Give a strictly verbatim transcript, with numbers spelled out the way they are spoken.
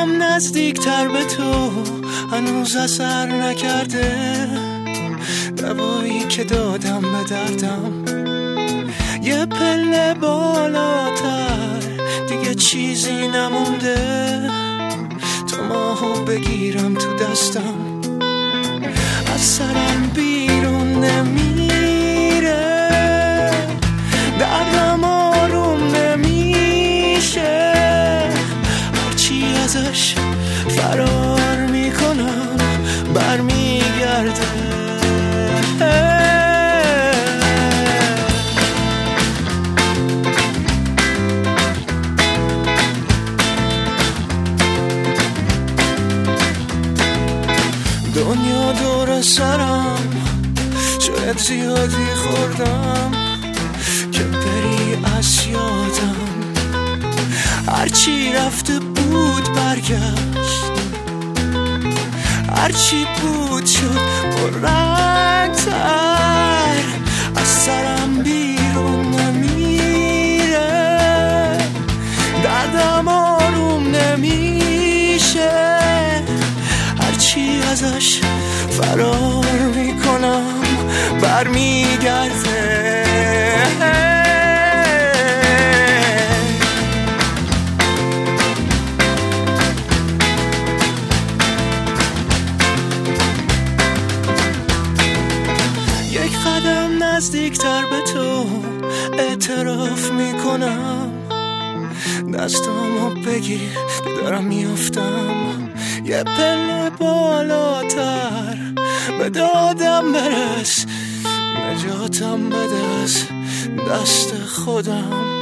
قدم نزدیکتر به تو هنوز اثر نکرده، دوایی که دادم به دردم یه پله بالاتر، دیگه چیزی نمونده تو ماهو بگیرم تو دستم، از سرم بیرون نمیره، دردم آروم نمیشه، هرچی ازش فرار میکنم برمیگرده. دنیا دور سرم شاید زیادی خوردم که بری از یادم، هرچی رفته بود برگشت، هرچی بود شد پررنگ‌تر، از سرم بیرون نمیره، دردم آروم نمیشه، هرچی ازش فرار میکنم برمیگرده. یک قدم نزدیکتر به تو اعتراف میکنم، دستامو بگیر که دارم میافتم، یه پله بالاتر به دادم برس، نجاتم بده از دست خودم.